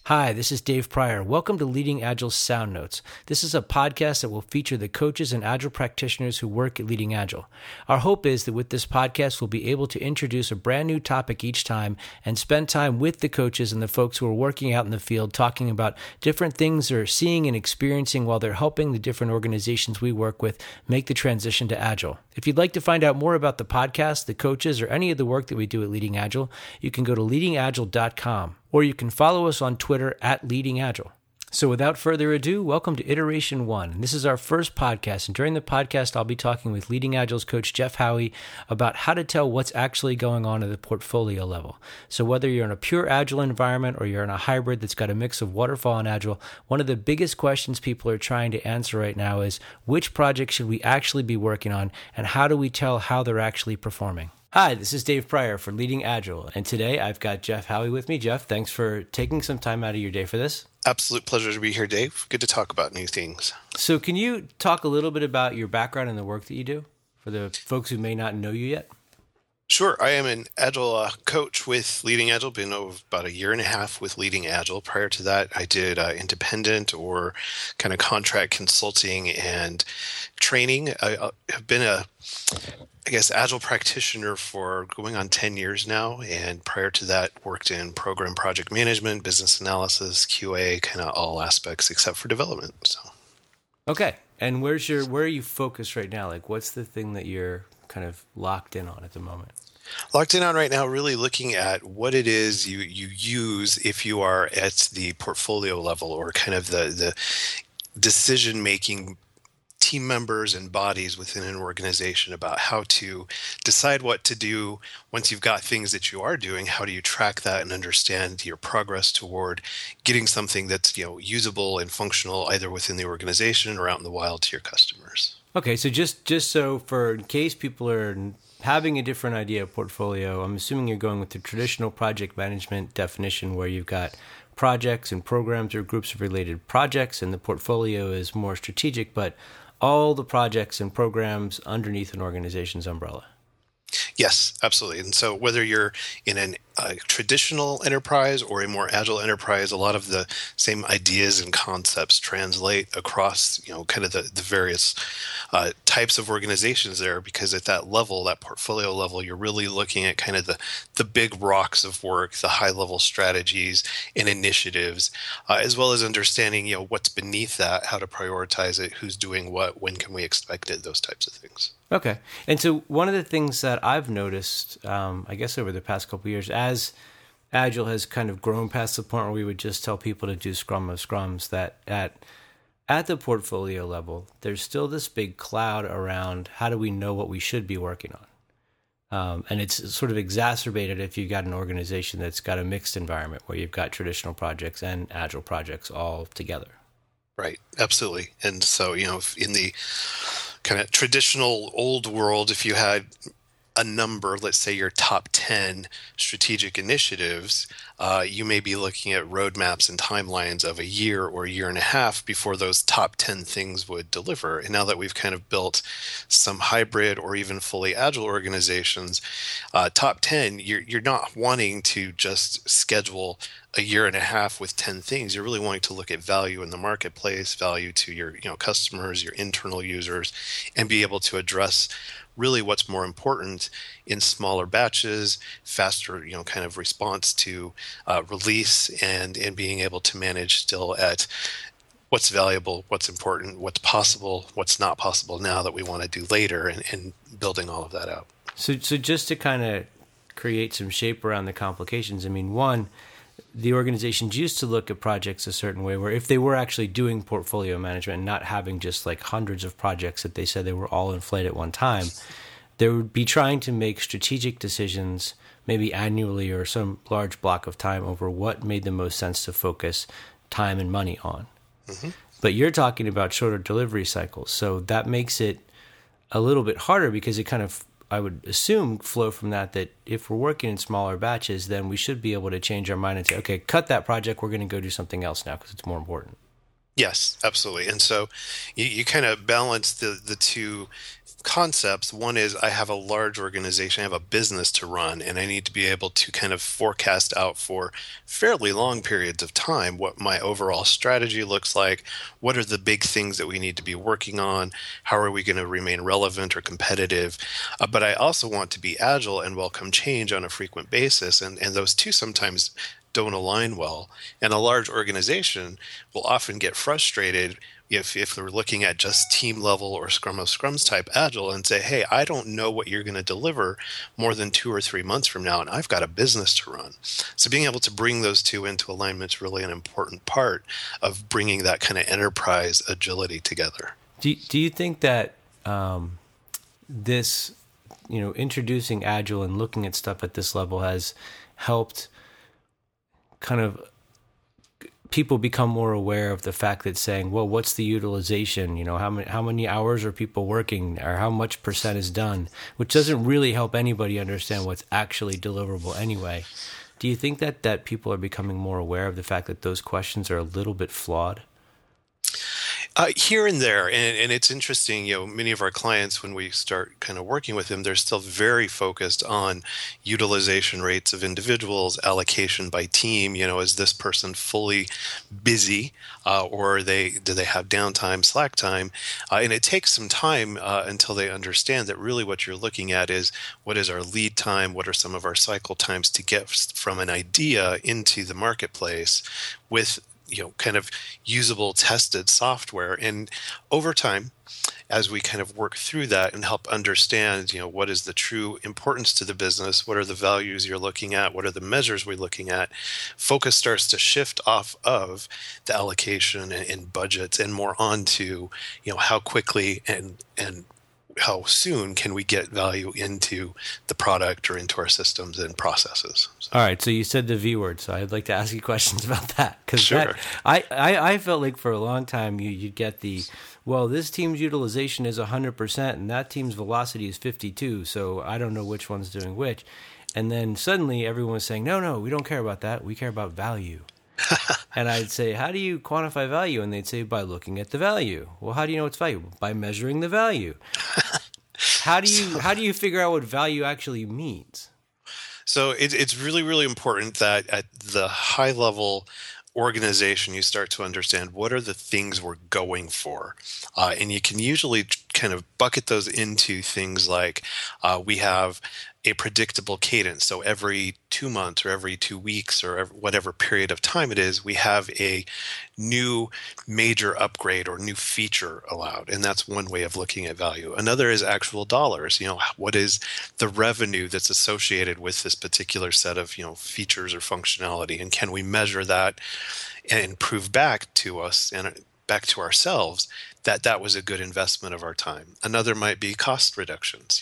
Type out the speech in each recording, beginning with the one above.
Hi, this is Dave Pryor. Welcome to Leading Agile Sound Notes. This is a podcast that will feature the coaches and Agile practitioners who work at Leading Agile. Our hope is that with this podcast, we'll be able to introduce a brand new topic each time and spend time with the coaches and the folks who are working out in the field talking about different things they're seeing and experiencing while they're helping the different organizations we work with make the transition to Agile. If you'd like to find out more about the podcast, the coaches, or any of the work that we do at Leading Agile, you can go to leadingagile.com. Or you can follow us on Twitter at Leading Agile. So without further ado, welcome to Iteration 1. This is our first podcast, and during the podcast, I'll be talking with Leading Agile's coach Jeff Howie about how to tell what's actually going on at the portfolio level. So whether you're in a pure Agile environment or you're in a hybrid that's got a mix of Waterfall and Agile, one of the biggest questions people are trying to answer right now is which project should we actually be working on, and how do we tell how they're actually performing? Hi, this is Dave Pryor for Leading Agile, and today I've got Jeff Howie with me. Jeff, thanks for taking some time out of your day for this. Absolute pleasure to be here, Dave. Good to talk about new things. So can you talk a little bit about your background and the work that you do for the folks who may not know you yet? Sure. I am an Agile coach with Leading Agile. Been about a year and a half with Leading Agile. Prior to that, I did independent or kind of contract consulting and training. I have been Agile practitioner for going on 10 years now. And prior to that, worked in program project management, business analysis, QA, kind of all aspects except for development. So, okay. And where are you focused right now? Like, what's the thing that you're kind of locked in on at the moment? Locked in on right now, really looking at what it is you use if you are at the portfolio level or kind of the decision-making team members and bodies within an organization about how to decide what to do once you've got things that you are doing. How do you track that and understand your progress toward getting something that's usable and functional either within the organization or out in the wild to your customers? Okay, so just so for in case people are having a different idea of portfolio, I'm assuming you're going with the traditional project management definition where you've got projects and programs or groups of related projects, and the portfolio is more strategic, but all the projects and programs underneath an organization's umbrella. Yes, absolutely. And so whether you're in a traditional enterprise or a more agile enterprise, a lot of the same ideas and concepts translate across, kind of the various types of organizations there, because at that level, that portfolio level, you're really looking at kind of the big rocks of work, the high level strategies and initiatives, as well as understanding, what's beneath that, how to prioritize it, who's doing what, when can we expect it, those types of things. Okay. And so one of the things that I've noticed, I guess over the past couple of years, as Agile has kind of grown past the point where we would just tell people to do Scrum of Scrums, that at the portfolio level, there's still this big cloud around how do we know what we should be working on. And it's sort of exacerbated if you've got an organization that's got a mixed environment where you've got traditional projects and Agile projects all together. Right. Absolutely. And so, in the kind of traditional old world, if you had a number, let's say your top 10 strategic initiatives, you may be looking at roadmaps and timelines of a year or a year and a half before those top 10 things would deliver. And now that we've kind of built some hybrid or even fully agile organizations, top 10, you're not wanting to just schedule a year and a half with 10 things. You're really wanting to look at value in the marketplace, value to your customers, your internal users, and be able to address really what's more important in smaller batches, faster, kind of response to release, and being able to manage still at what's valuable, what's important, what's possible, what's not possible now that we want to do later, and building all of that out. So just to kind of create some shape around the complications, one, the organizations used to look at projects a certain way where if they were actually doing portfolio management and not having just like hundreds of projects that they said they were all in flight at one time, they would be trying to make strategic decisions maybe annually or some large block of time over what made the most sense to focus time and money on. Mm-hmm. But you're talking about shorter delivery cycles. So that makes it a little bit harder because it kind of, I would assume, flow from that if we're working in smaller batches, then we should be able to change our mind and say, okay, cut that project. We're going to go do something else now because it's more important. Yes, absolutely. And so you kind of balance the two concepts. One is I have a large organization, I have a business to run, and I need to be able to kind of forecast out for fairly long periods of time what my overall strategy looks like. What are the big things that we need to be working on? How are we going to remain relevant or competitive? But I also want to be agile and welcome change on a frequent basis. And those two sometimes don't align well. And a large organization will often get frustrated if they're looking at just team level or scrum of scrums type agile and say, hey, I don't know what you're going to deliver more than 2 or 3 months from now, and I've got a business to run. So being able to bring those two into alignment is really an important part of bringing that kind of enterprise agility together. Do you think that this, introducing agile and looking at stuff at this level has helped kind of people become more aware of the fact that saying, well, what's the utilization? How many hours are people working, or how much percent is done, which doesn't really help anybody understand what's actually deliverable anyway. Do you think that people are becoming more aware of the fact that those questions are a little bit flawed? Here and there, and it's interesting, many of our clients, when we start kind of working with them, they're still very focused on utilization rates of individuals, allocation by team. Is this person fully busy, or do they have downtime, slack time? And it takes some time until they understand that really what you're looking at is what is our lead time, what are some of our cycle times to get from an idea into the marketplace with kind of usable, tested software. And over time, as we kind of work through that and help understand, what is the true importance to the business, what are the values you're looking at, what are the measures we're looking at, focus starts to shift off of the allocation and budgets and more onto, how quickly and how soon can we get value into the product or into our systems and processes. All right, so you said the V word, so I'd like to ask you questions about that. Because sure. I felt like for a long time you'd get this team's utilization is 100% and that team's velocity is 52, so I don't know which one's doing which. And then suddenly everyone was saying, no, we don't care about that, we care about value. And I'd say, how do you quantify value? And they'd say, by looking at the value. Well, how do you know it's value? By measuring the value. How do you figure out what value actually means? So it's really, really important that at the high level organization, you start to understand what are the things we're going for. And you can usually kind of bucket those into things like we have a predictable cadence. So every 2 months or every 2 weeks or whatever period of time it is, we have a new major upgrade or new feature allowed. And that's one way of looking at value. Another is actual dollars. What is the revenue that's associated with this particular set of, features or functionality? And can we measure that and prove back to us and back to ourselves that that was a good investment of our time? Another might be cost reductions.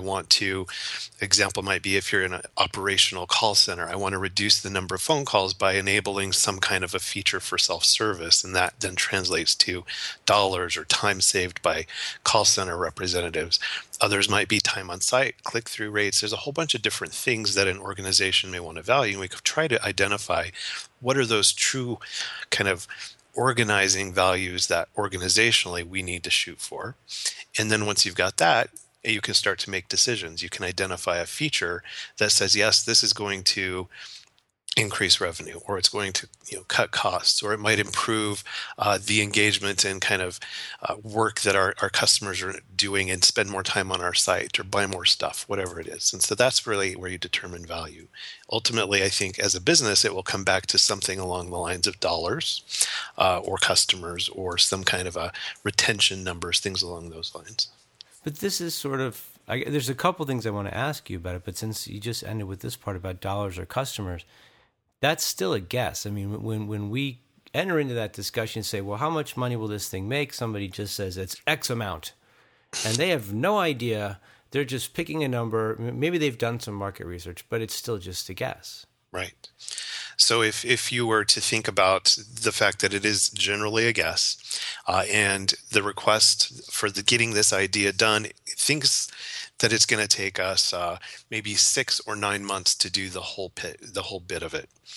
Example might be if you're in an operational call center, I want to reduce the number of phone calls by enabling some kind of a feature for self-service. And that then translates to dollars or time saved by call center representatives. Others might be time on site, click-through rates. There's a whole bunch of different things that an organization may want to value. And we could try to identify what are those true kind of organizing values that organizationally we need to shoot for. And then once you've got that, you can start to make decisions. You can identify a feature that says, yes, this is going to increase revenue, or it's going to cut costs, or it might improve the engagement and kind of work that our customers are doing and spend more time on our site or buy more stuff, whatever it is. And so that's really where you determine value. Ultimately, I think as a business, it will come back to something along the lines of dollars or customers or some kind of a retention numbers, things along those lines. But this is sort of, there's a couple things I want to ask you about it, but since you just ended with this part about dollars or customers, that's still a guess. I mean, when we enter into that discussion and say, well, how much money will this thing make? Somebody just says it's X amount. And they have no idea. They're just picking a number. Maybe they've done some market research, but it's still just a guess. Right. So if you were to think about the fact that it is generally a guess, and the request for getting this idea done thinks that it's going to take us maybe 6 or 9 months to do the whole bit of it.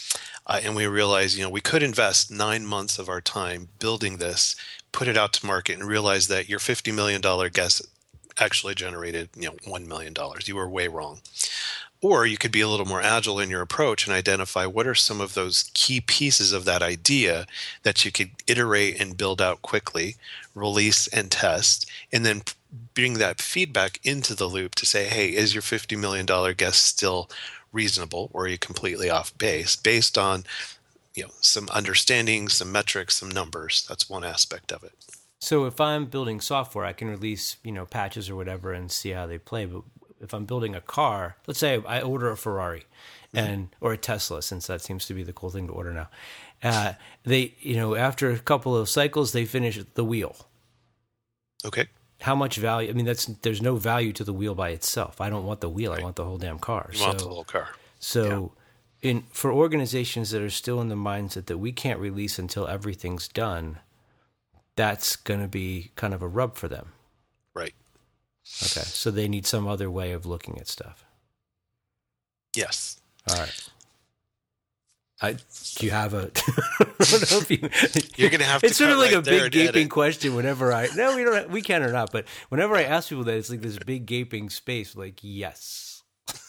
And we realized, we could invest 9 months of our time building this, put it out to market, and realize that your $50 million guess actually generated, $1 million. You were way wrong. Or you could be a little more agile in your approach and identify what are some of those key pieces of that idea that you could iterate and build out quickly, release and test, and then bring that feedback into the loop to say, hey, is your $50 million guess still reasonable, or are you completely off base based on some understanding, some metrics, some numbers? That's one aspect of it. So if I'm building software, I can release patches or whatever and see how they play. But if I'm building a car, let's say I order a Ferrari or a Tesla, since that seems to be the cool thing to order now. They after a couple of cycles, they finish the wheel. Okay. How much value? I mean, there's no value to the wheel by itself. I don't want the wheel. Right. I want the whole damn car. You want the whole car. So for organizations that are still in the mindset that we can't release until everything's done, that's going to be kind of a rub for them. Right. Okay. So they need some other way of looking at stuff. Yes. All right. Do you have a? I don't know if you're going to have to. It's sort of like a big gaping question. Whenever we don't. We can or not. But whenever I ask people that, it's like this big gaping space. Like yes.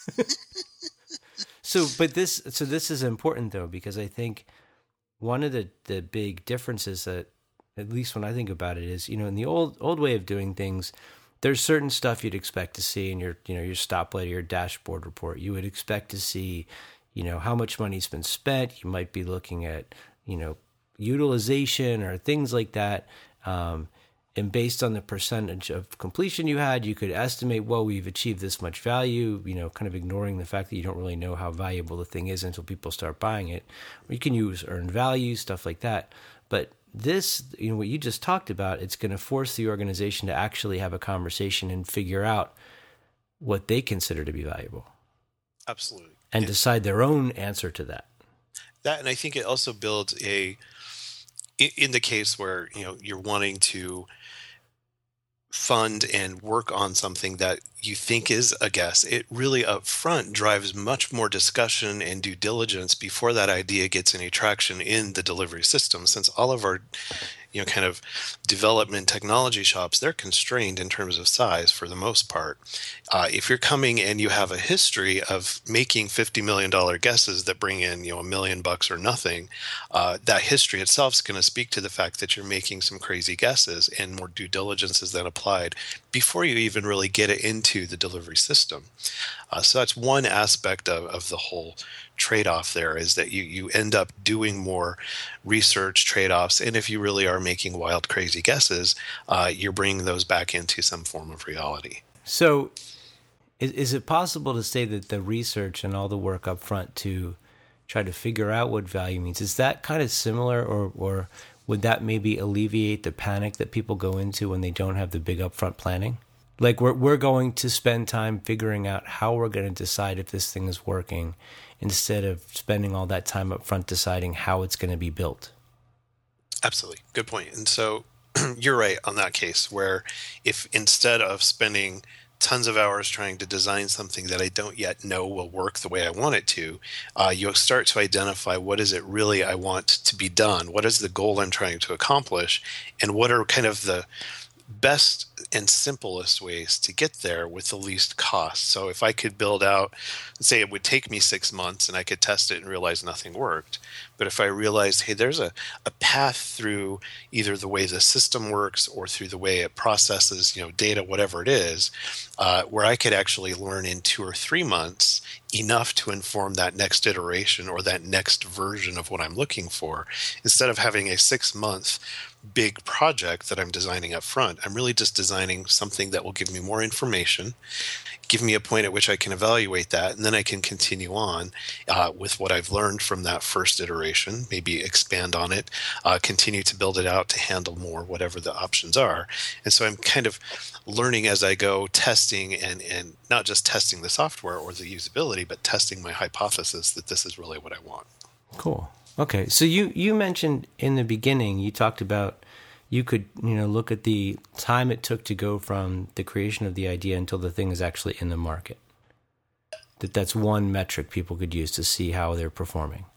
So this is important though, because I think one of the big differences that, at least when I think about it, is in the old way of doing things, there's certain stuff you'd expect to see in your stoplight or your dashboard report. You would expect to see, how much money's been spent. You might be looking at, utilization or things like that. And based on the percentage of completion you had, you could estimate, well, we've achieved this much value, kind of ignoring the fact that you don't really know how valuable the thing is until people start buying it. Or you can use earned value, stuff like that. But this, what you just talked about, it's going to force the organization to actually have a conversation and figure out what they consider to be valuable. Absolutely. And decide their own answer to that. And I think it also builds in the case where, you're wanting to fund and work on something that you think is a guess, it really up front drives much more discussion and due diligence before that idea gets any traction in the delivery system. Since all of our kind of development technology shops, they're constrained in terms of size for the most part. If you're coming and you have a history of making $50 million guesses that bring in, $1 million or nothing, that history itself is going to speak to the fact that you're making some crazy guesses, and more due diligence is then applied before you even really get it into the delivery system. So that's one aspect of the whole trade-off there, is that you end up doing more research trade-offs, and if you really are making wild, crazy guesses, you're bringing those back into some form of reality. So is it possible to say that the research and all the work up front to try to figure out what value means, is that kind of similar, or would that maybe alleviate the panic that people go into when they don't have the big upfront planning? Like we're going to spend time figuring out how we're going to decide if this thing is working, instead of spending all that time up front deciding how it's going to be built. Absolutely. Good point. And so you're right on that case, where if instead of spending tons of hours trying to design something that I don't yet know will work the way I want it to, you'll start to identify what is it really I want to be done, what is the goal I'm trying to accomplish, and what are kind of the best and simplest ways to get there with the least cost. So if I could build out, say it would take me 6 months and I could test it and realize nothing worked. But if I realized, hey, there's a path through either the way the system works or through the way it processes, data, whatever it is, where I could actually learn in 2 or 3 months enough to inform that next iteration or that next version of what I'm looking for, instead of having a 6-month big project that I'm designing up front, I'm really just designing something that will give me more information, give me a point at which I can evaluate that, and then I can continue on with what I've learned from that first iteration, maybe expand on it, continue to build it out to handle more, whatever the options are. And so I'm kind of learning as I go, testing and not just testing the software or the usability, but testing my hypothesis that this is really what I want. Cool. Okay, so you mentioned in the beginning, you talked about you could look at the time it took to go from the creation of the idea until the thing is actually in the market. That's one metric people could use to see how they're performing.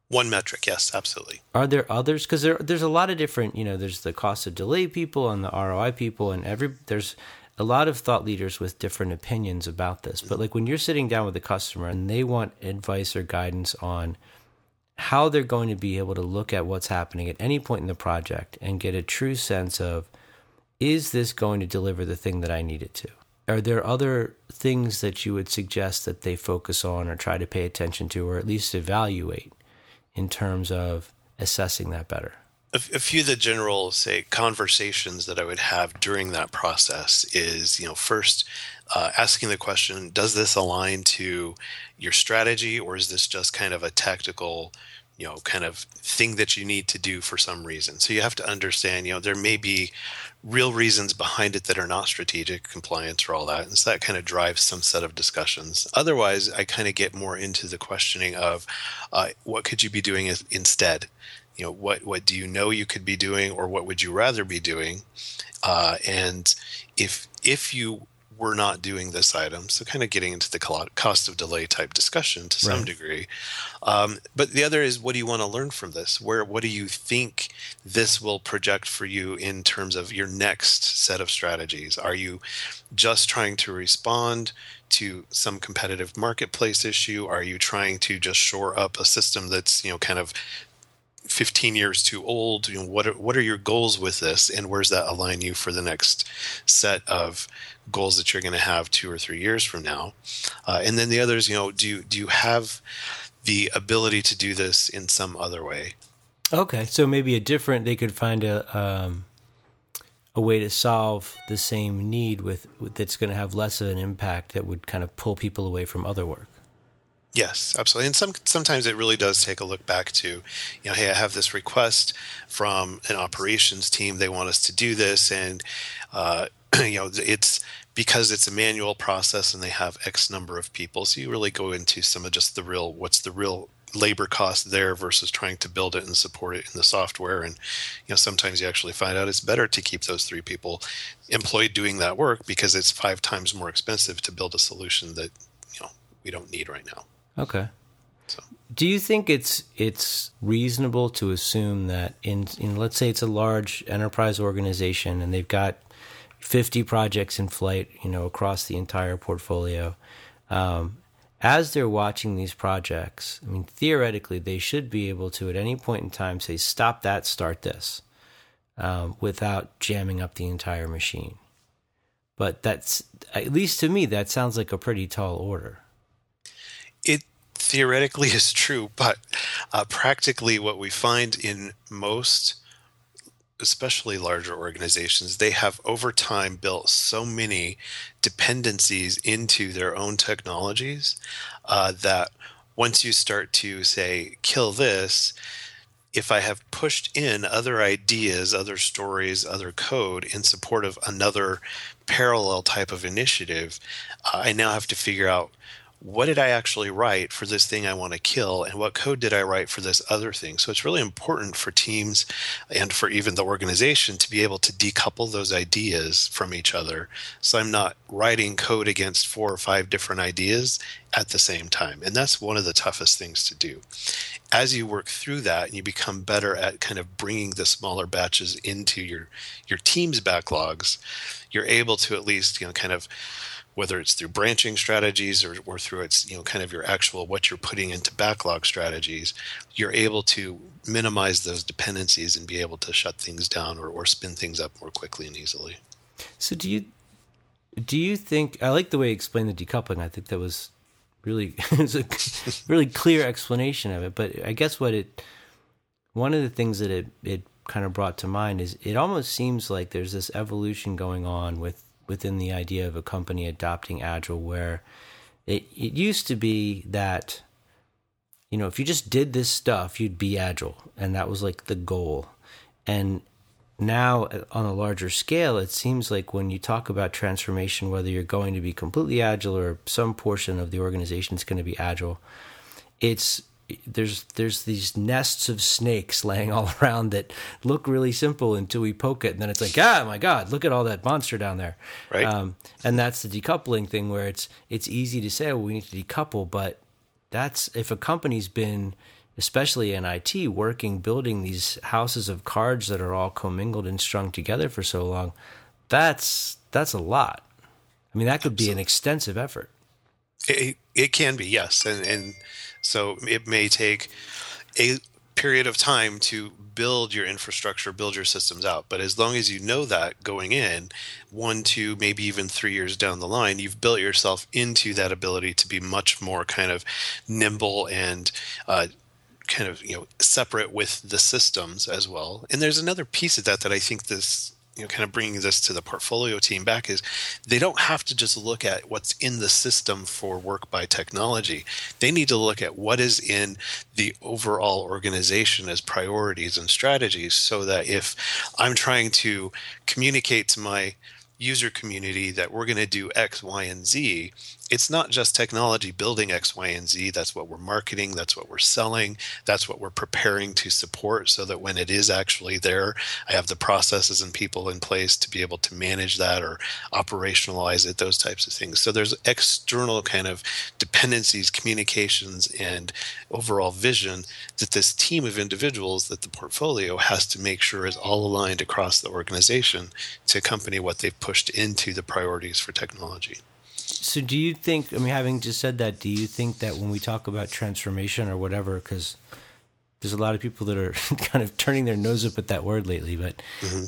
One metric, yes, absolutely. Are there others? Because there's a lot of different, there's the cost of delay people and the ROI people, and there's a lot of thought leaders with different opinions about this. But like when you're sitting down with a customer and they want advice or guidance on how they're going to be able to look at what's happening at any point in the project and get a true sense of, is this going to deliver the thing that I need it to? Are there other things that you would suggest that they focus on or try to pay attention to, or at least evaluate in terms of assessing that better? A few of the general, say, conversations that I would have during that process is, first asking the question, does this align to your strategy, or is this just kind of a tactical, kind of thing that you need to do for some reason? So you have to understand, there may be real reasons behind it that are not strategic, compliance or all that. And so that kind of drives some set of discussions. Otherwise, I kind of get more into the questioning of what could you be doing instead? What do you know you could be doing, or what would you rather be doing? And if you were not doing this item, so kind of getting into the cost of delay type discussion to some degree. But the other is, what do you want to learn from this? What do you think this will project for you in terms of your next set of strategies? Are you just trying to respond to some competitive marketplace issue? Are you trying to just shore up a system that's, kind of 15 years too old? What are your goals with this, and where's that align you for the next set of goals that you're going to have 2 or 3 years from now? And then the others, do you have the ability to do this in some other way? Okay, so maybe they could find a way to solve the same need with that's going to have less of an impact, that would kind of pull people away from other work. Yes, absolutely. And sometimes it really does take a look back to, hey, I have this request from an operations team. They want us to do this. And, it's because it's a manual process and they have X number of people. So you really go into some of just what's the real labor cost there versus trying to build it and support it in the software. And, sometimes you actually find out it's better to keep those 3 people employed doing that work, because it's 5 times more expensive to build a solution that, we don't need right now. Okay. So, do you think it's reasonable to assume that in let's say it's a large enterprise organization and they've got 50 projects in flight, across the entire portfolio, as they're watching these projects, I mean, theoretically, they should be able to at any point in time say, stop that, start this, without jamming up the entire machine. But that's, at least to me, that sounds like a pretty tall order. It theoretically is true, but practically what we find in most, especially larger organizations, they have over time built so many dependencies into their own technologies that once you start to say, kill this, if I have pushed in other ideas, other stories, other code in support of another parallel type of initiative, I now have to figure out, what did I actually write for this thing I want to kill, and what code did I write for this other thing? So it's really important for teams and for even the organization to be able to decouple those ideas from each other. So I'm not writing code against 4 or 5 different ideas at the same time. And that's one of the toughest things to do. As you work through that and you become better at kind of bringing the smaller batches into your team's backlogs, you're able to at least, kind of, whether it's through branching strategies or through its, kind of your actual what you're putting into backlog strategies, you're able to minimize those dependencies and be able to shut things down or spin things up more quickly and easily. So do you think, I like the way you explained the decoupling. I think that was really, it was a really clear explanation of it. But I guess one of the things that it kind of brought to mind is it almost seems like there's this evolution going on within the idea of a company adopting Agile, where it used to be that, if you just did this stuff, you'd be Agile, and that was like the goal. And now on a larger scale, it seems like when you talk about transformation, whether you're going to be completely Agile or some portion of the organization is going to be Agile, there's these nests of snakes laying all around that look really simple until we poke it, and then it's like, my God, look at all that monster down there. Right. And that's the decoupling thing, where it's easy to say, we need to decouple, but that's if a company's been especially in IT, working, building these houses of cards that are all commingled and strung together for so long, that's a lot. I mean, that could be an extensive effort. It can be, yes. And so it may take a period of time to build your infrastructure, build your systems out. But as long as you know that going in, 1, 2, maybe even 3 years down the line, you've built yourself into that ability to be much more kind of nimble and kind of, separate with the systems as well. And there's another piece of that I think this, kind of bringing this to the portfolio team back, is they don't have to just look at what's in the system for work by technology. They need to look at what is in the overall organization as priorities and strategies, so that if I'm trying to communicate to my user community that we're going to do X, Y, and Z, it's not just technology building X, Y, and Z. That's what we're marketing. That's what we're selling. That's what we're preparing to support, so that when it is actually there, I have the processes and people in place to be able to manage that or operationalize it, those types of things. So there's external kind of dependencies, communications, and overall vision that this team of individuals, that the portfolio has to make sure is all aligned across the organization to accompany what they've pushed into the priorities for technology. So do you think, I mean, having just said that, do you think that when we talk about transformation or whatever, because there's a lot of people that are kind of turning their nose up at that word lately, but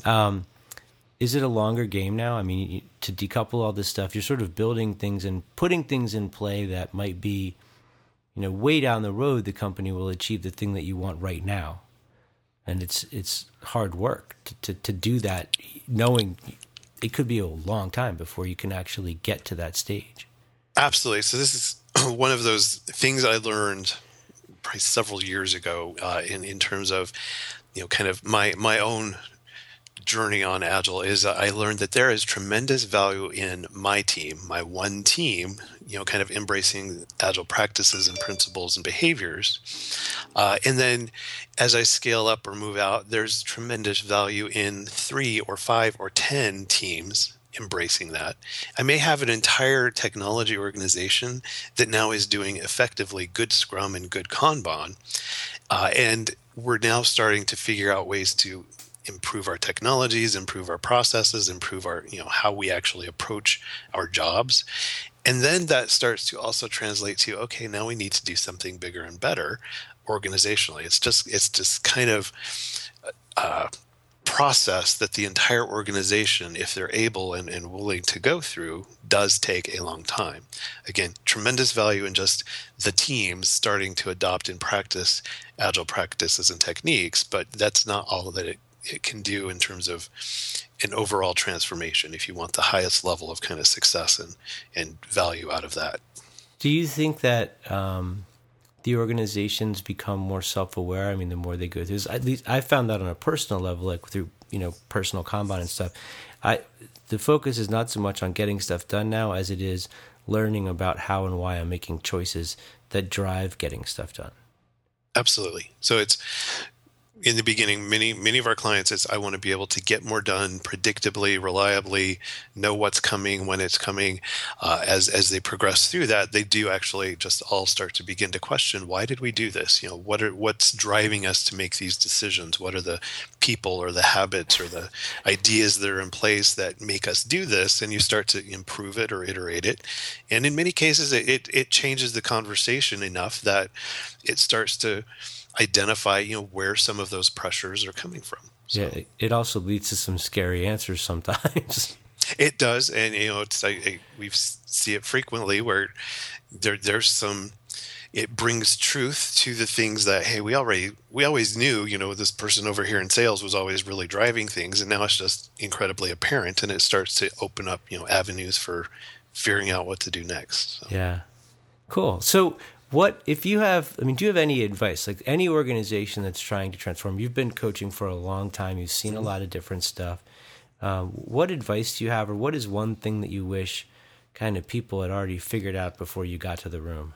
is it a longer game now? I mean, to decouple all this stuff, you're sort of building things and putting things in play that might be, way down the road, the company will achieve the thing that you want right now. And it's hard work to do that, knowing it could be a long time before you can actually get to that stage. Absolutely. So this is one of those things I learned probably several years ago in terms of, kind of my own journey on Agile, is I learned that there is tremendous value in my team, my one team, kind of embracing Agile practices and principles and behaviors. And then as I scale up or move out, there's tremendous value in 3 or 5 or 10 teams embracing that. I may have an entire technology organization that now is doing effectively good Scrum and good Kanban. And we're now starting to figure out ways to improve our technologies, improve our processes, improve our, how we actually approach our jobs. And then that starts to also translate to, okay, now we need to do something bigger and better organizationally. It's just kind of a process that the entire organization, if they're able and willing to go through, does take a long time. Again, tremendous value in just the teams starting to adopt and practice Agile practices and techniques, but that's not all that it can do in terms of an overall transformation if you want the highest level of kind of success and value out of that. Do you think that the organizations become more self-aware? I mean, the more they go through this, at least I found that on a personal level, like through, personal Kanban and stuff. The focus is not so much on getting stuff done now as it is learning about how and why I'm making choices that drive getting stuff done. Absolutely. So it's, in the beginning, many of our clients, it's, I want to be able to get more done predictably, reliably, know what's coming, when it's coming. As they progress through that, they do actually just all start to begin to question, why did we do this? What's driving us to make these decisions? What are the people or the habits or the ideas that are in place that make us do this? And you start to improve it or iterate it. And in many cases, it changes the conversation enough that it starts to identify, where some of those pressures are coming from. So. Yeah, it also leads to some scary answers sometimes. It does, and it's we see it frequently where there's some. It brings truth to the things that, hey, we always knew, this person over here in sales was always really driving things, and now it's just incredibly apparent, and it starts to open up, avenues for figuring out what to do next. So. Yeah, cool. So. What, if you have, do you have any advice, like any organization that's trying to transform? You've been coaching for a long time. You've seen a lot of different stuff. What advice do you have, or what is one thing that you wish kind of people had already figured out before you got to the room?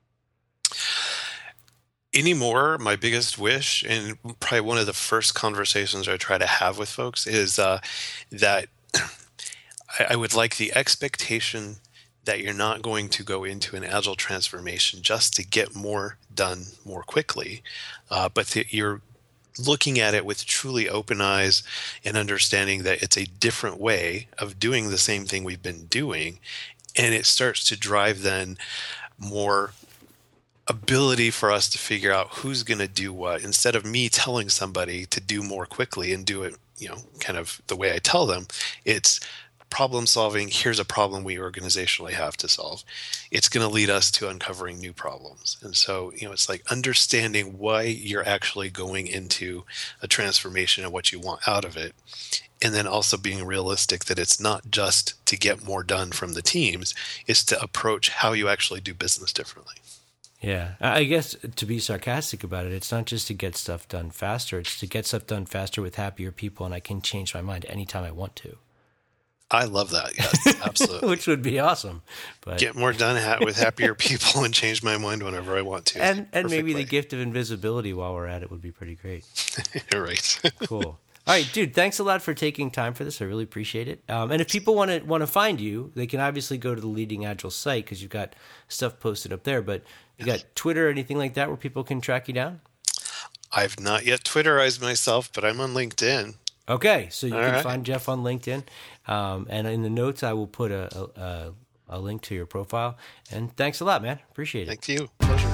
Anymore, my biggest wish, and probably one of the first conversations I try to have with folks, is that I would like the expectation that you're not going to go into an agile transformation just to get more done more quickly, but that you're looking at it with truly open eyes and understanding that it's a different way of doing the same thing we've been doing. And it starts to drive then more ability for us to figure out who's going to do what, instead of me telling somebody to do more quickly and do it, kind of the way I tell them. It's problem solving. Here's a problem we organizationally have to solve. It's going to lead us to uncovering new problems. And so, it's like understanding why you're actually going into a transformation and what you want out of it. And then also being realistic that it's not just to get more done from the teams, it's to approach how you actually do business differently. Yeah, I guess to be sarcastic about it, it's not just to get stuff done faster. It's to get stuff done faster with happier people, and I can change my mind anytime I want to. I love that. Yes, absolutely. Which would be awesome. But get more done with happier people and change my mind whenever I want to. And maybe the gift of invisibility while we're at it would be pretty great. Right. Cool. All right, dude, thanks a lot for taking time for this. I really appreciate it. And if people want to find you, they can obviously go to the Leading Agile site because you've got stuff posted up there. But you got Twitter or anything like that where people can track you down? I've not yet Twitterized myself, but I'm on LinkedIn. Okay, so you can find Jeff on LinkedIn. And in the notes, I will put a link to your profile. And thanks a lot, man. Appreciate it. Thank you. Pleasure.